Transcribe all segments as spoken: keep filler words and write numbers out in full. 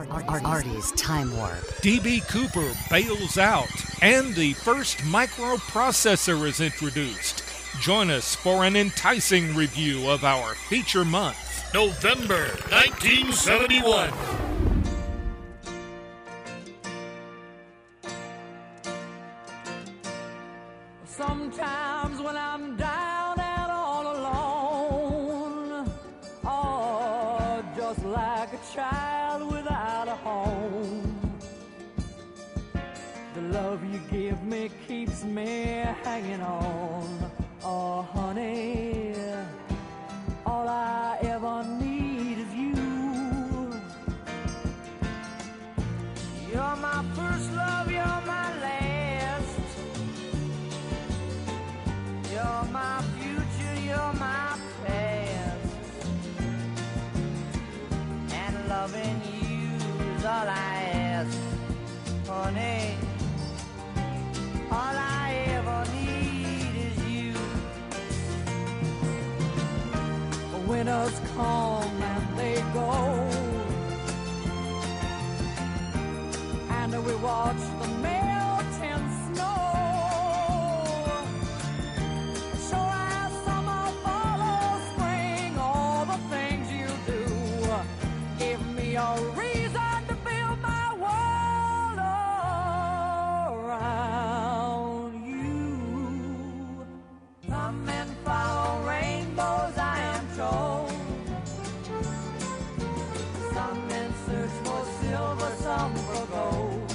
Artie's Time Warp. D B. Cooper bails out, and the first microprocessor is introduced. Join us for an enticing review of our feature month, November nineteen seventy-one. Sometimes when I'm down and all alone, oh, just like a child without a home, the love you give me keeps me hanging on. Oh, honey, all I ever need is you. You're my first love, you're my last. You're my future, you're my past. And loving you is all I ask, honey. All I ever need is you. Winters come and they go, and we watch the melting snow. Sure as summer follows spring, all the things you do give me a reason to build my world around you. Come and follow rainbows, I am told. Some men search for silver, some for gold.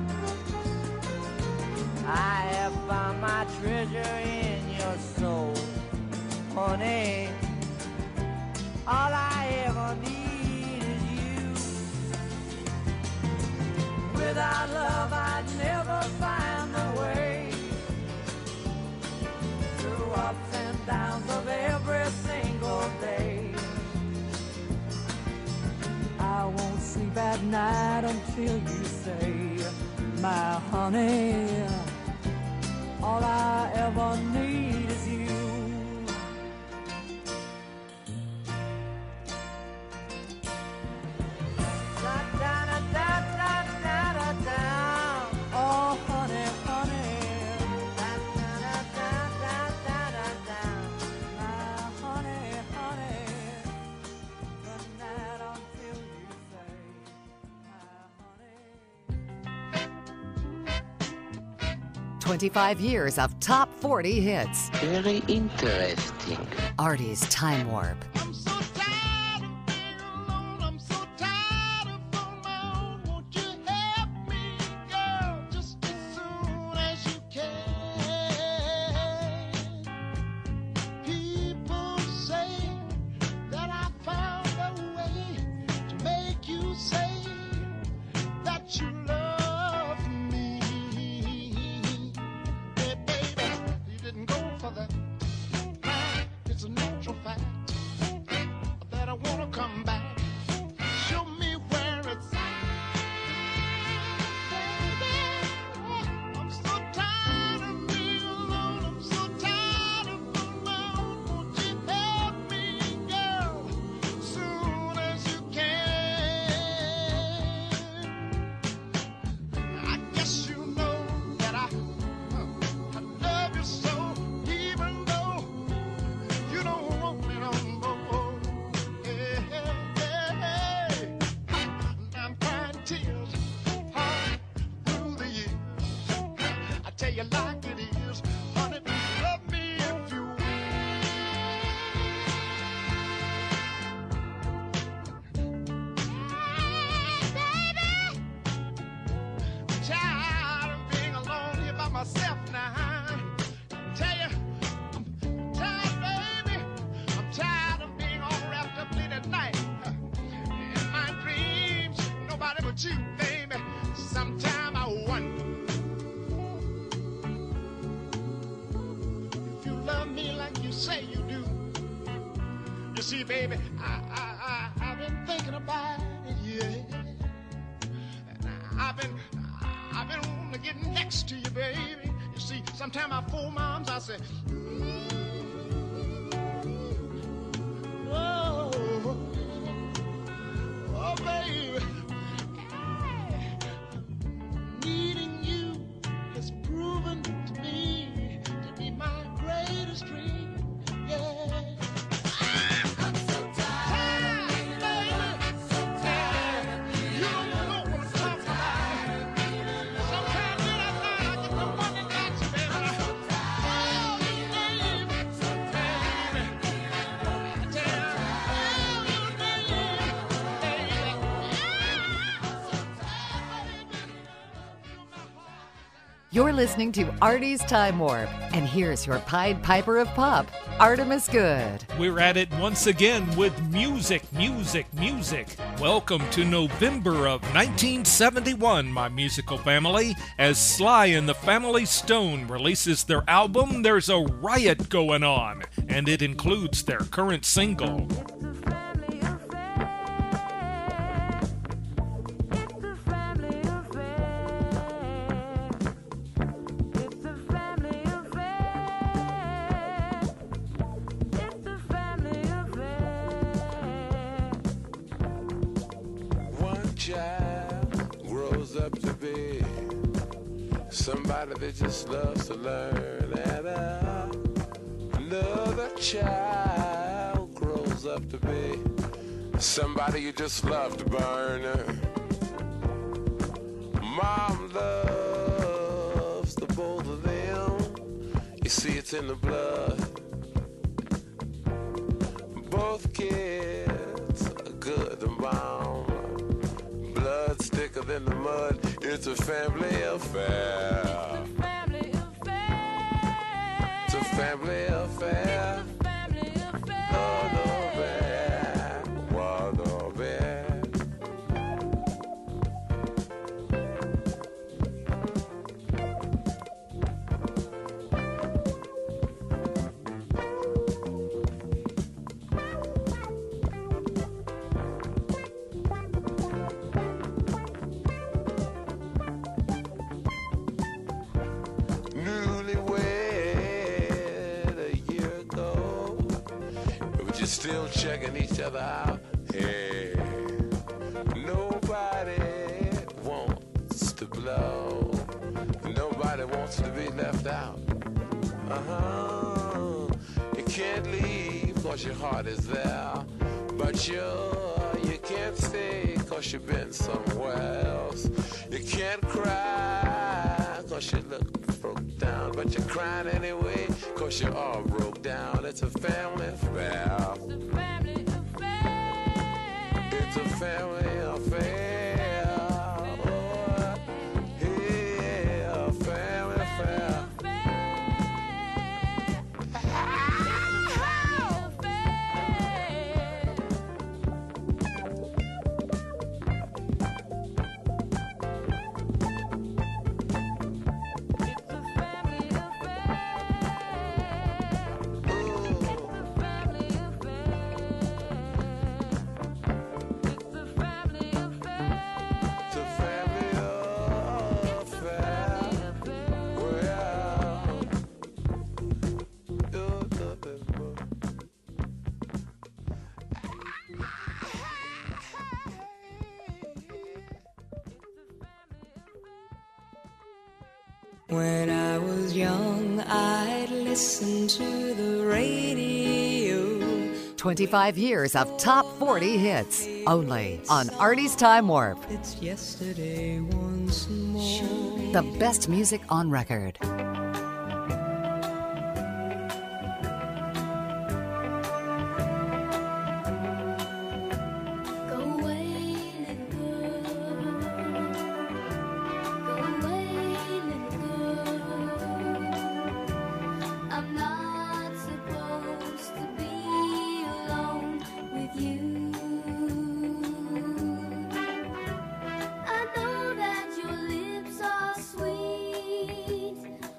I have found my treasure in your soul, honey. All I ever need is you. Without love I'd never find the way through ups and downs of every single day. I won't sleep at night until you say, my honey, all I ever need is you. Da, da, da, da, da, da, da, da. Oh, honey, honey. Da, da, da, da, da, da, da. My honey, honey. Good night until you say, my honey. twenty-five years of top forty hits. Very interesting. Artie's Time Warp. I'm so tired of being alone. I'm so tired of on my own. Won't you help me, girl, just as soon as you can? People say that I found a way to make you say that you love me. Hey, baby, you didn't go for that. It's a natural fact that I wanna come back. Show me where it's at. Baby, I'm so tired of being alone. I'm so tired of being alone. Won't you help me, girl, soon as you can? I guess you know that I, I love you so, even though you don't want me no more. Hey, hey, hey, hey. I'm crying tears all through the years. I tell you like it is, honey, love me if you will. Baby, I'm tired of being alone here by myself now. Tell you, I'm tired, baby. I'm tired of being all wrapped up late at night. In my dreams, nobody but you, baby. Sometime I wonder if you love me like you say you do. You see, baby, I, I, I, I've been thinking about it, yeah. And I, I've been, I've been wanting to get next to you, baby. You see, sometimes I fool moms, I say, oh, oh, baby. You're listening to Artie's Time Warp, and here's your Pied Piper of Pop, Artemis Good. We're at it once again with music, music, music. Welcome to November of nineteen seventy-one, my musical family, as Sly and the Family Stone releases their album, There's a Riot Going On, and it includes their current single. Somebody that just loves to learn, and uh, another child grows up to be somebody you just love to burn. Mom loves the both of them. You see, it's in the blood. Both kids are good and bound. Blood's thicker than the mud. It's a family affair. It's a family affair. Oh, no bad. Oh, no bad. Still checking each other out. Hey, nobody wants to blow. Nobody wants to be left out. Uh-huh. You can't leave cause your heart is there. But you, you can't stay cause you've been somewhere else. You can't cry cause you look broke down. But you're crying anyway cause you're all broke down. It's a family affair. It's a family affair. Oh, yeah, a family affair. When I was young, I'd listen to the radio. twenty-five years of top forty hits, only on Artie's Time Warp. It's yesterday once more. The best music on record. I know that your lips are sweet.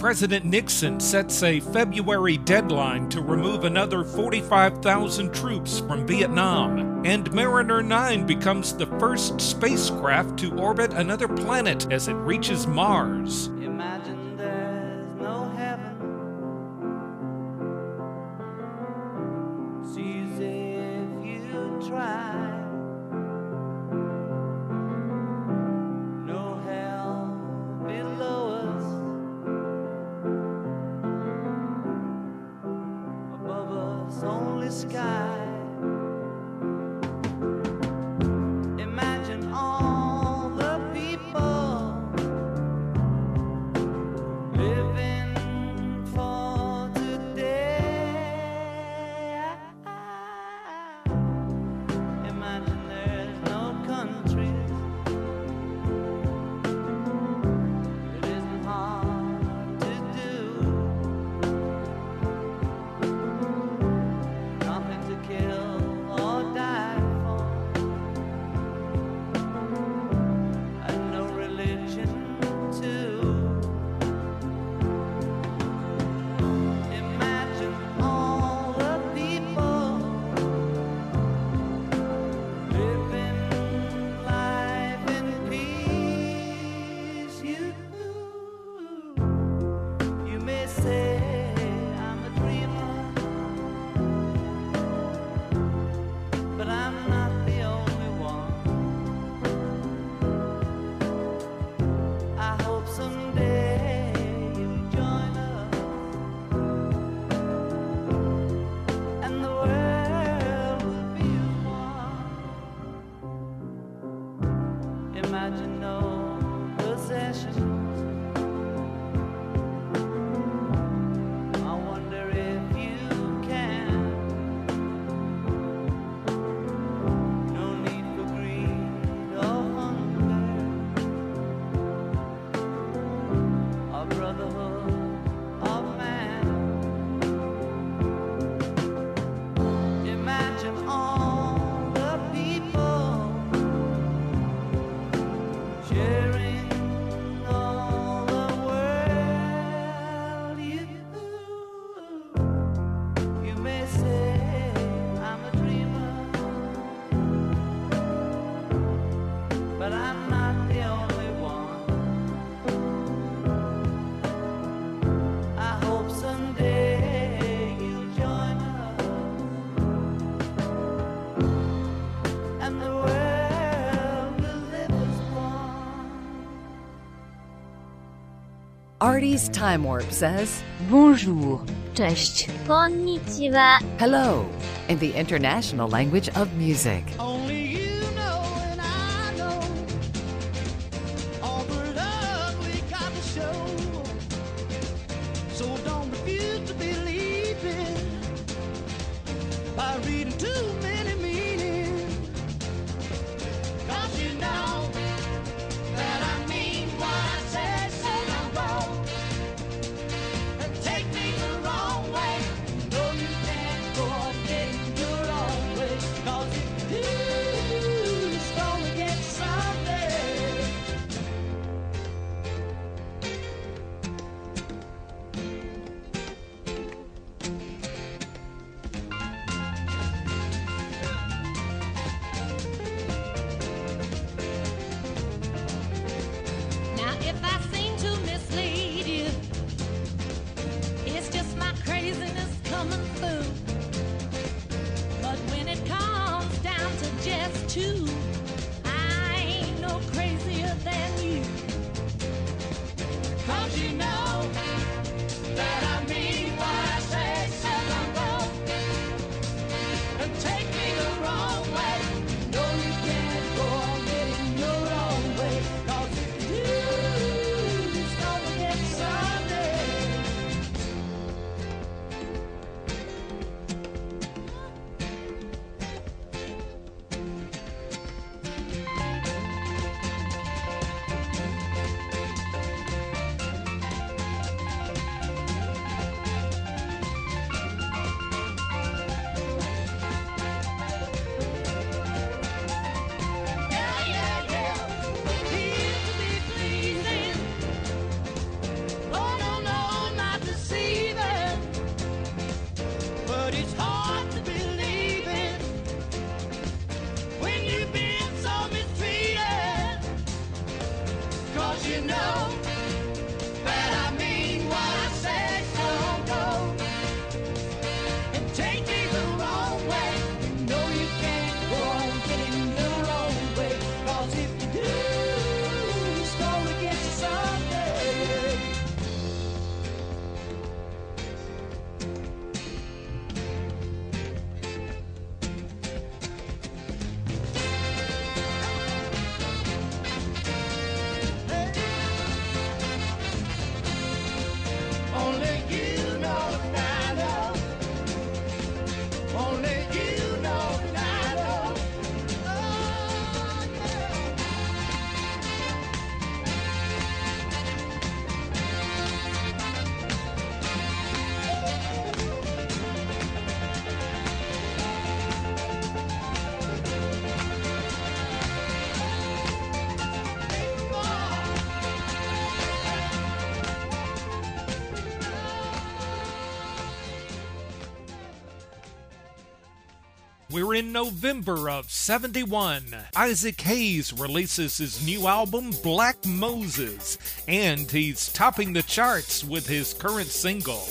President Nixon sets a February deadline to remove another forty-five thousand troops from Vietnam, and Mariner nine becomes the first spacecraft to orbit another planet as it reaches Mars. Imagine there's no heaven. It's easy if you try. No hell below us. Above us only sky. Imagine all the people living for today. Imagine there's no countries. It isn't hard to do. Nothing to kill or die for, and no religion too. Imagine all the people living life in peace. You, you may say I'm a dreamer, but I'm not the only one. I hope someday you'll join us, and the world will be one. Imagine no possessions. I wonder if you can. No need for greed or hunger, or brotherhood of man. Imagine all the people sharing all the world. You, you may say I'm a dreamer, but I'm not the only one. I hope someday you'll join us, and the world will live as one. Artie's Time Warp says Bonjour. Cześć. Konnichiwa. hello in the international language of music. Only you know and I know all the love we got to show. So don't refuse to believe it by reading too many meanings. 'Cause you know that I mean what I say, say I'm wrong. And take me the wrong way. No, you can't go on getting your own way. 'Cause if you We're in November of seventy-one. Isaac Hayes releases his new album, Black Moses, and he's topping the charts with his current single.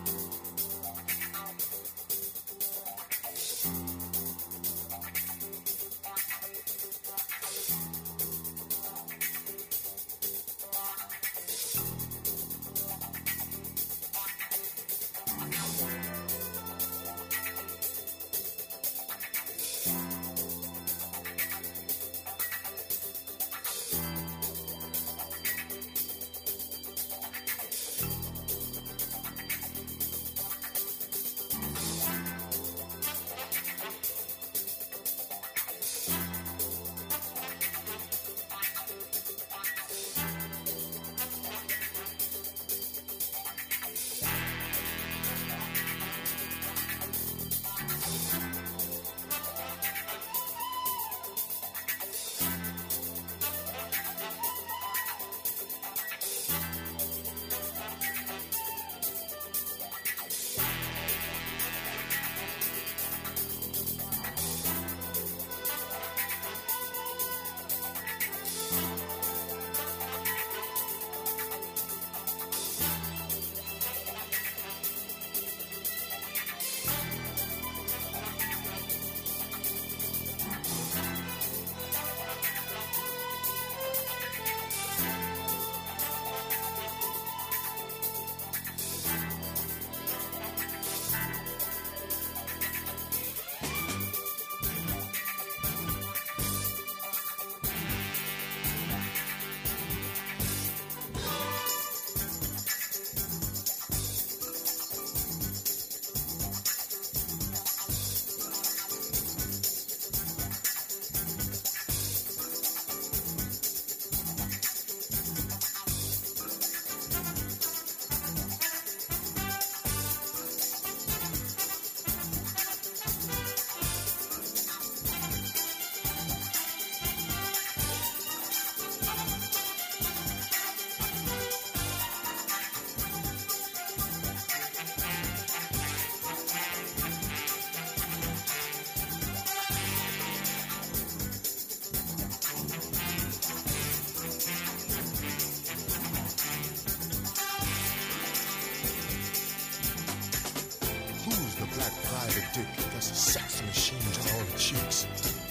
Black private dick, that's a sex machine to all the chicks.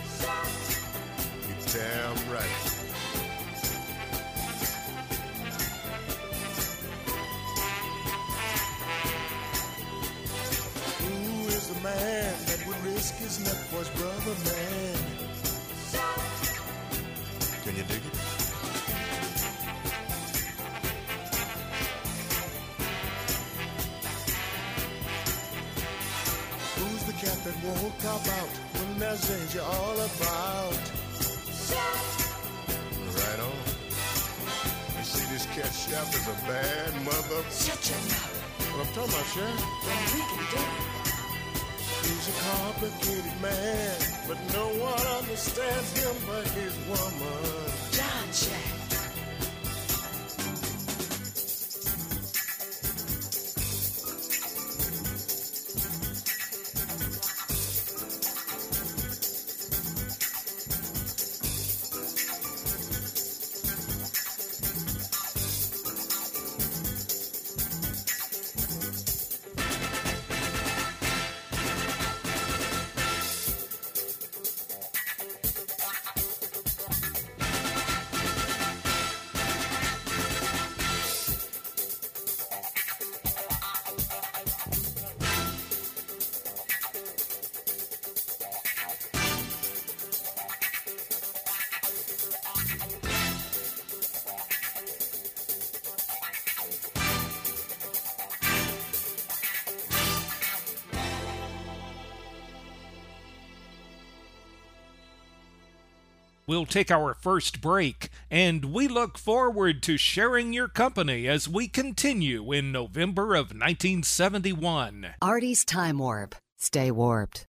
You're damn right. Who is the man that would risk his neck for his brother, man? Can you dig it? Cat that won't cop out when there's danger all about. Right on. You see, this cat chef is a bad mother. Shut your mouth. What I'm talking about, Chef? Well, we can do it. He's a complicated man, but no one understands him but his woman. John Chef. We'll take our first break, and we look forward to sharing your company as we continue in November of nineteen seventy-one. Artie's Time Warp. Stay warped.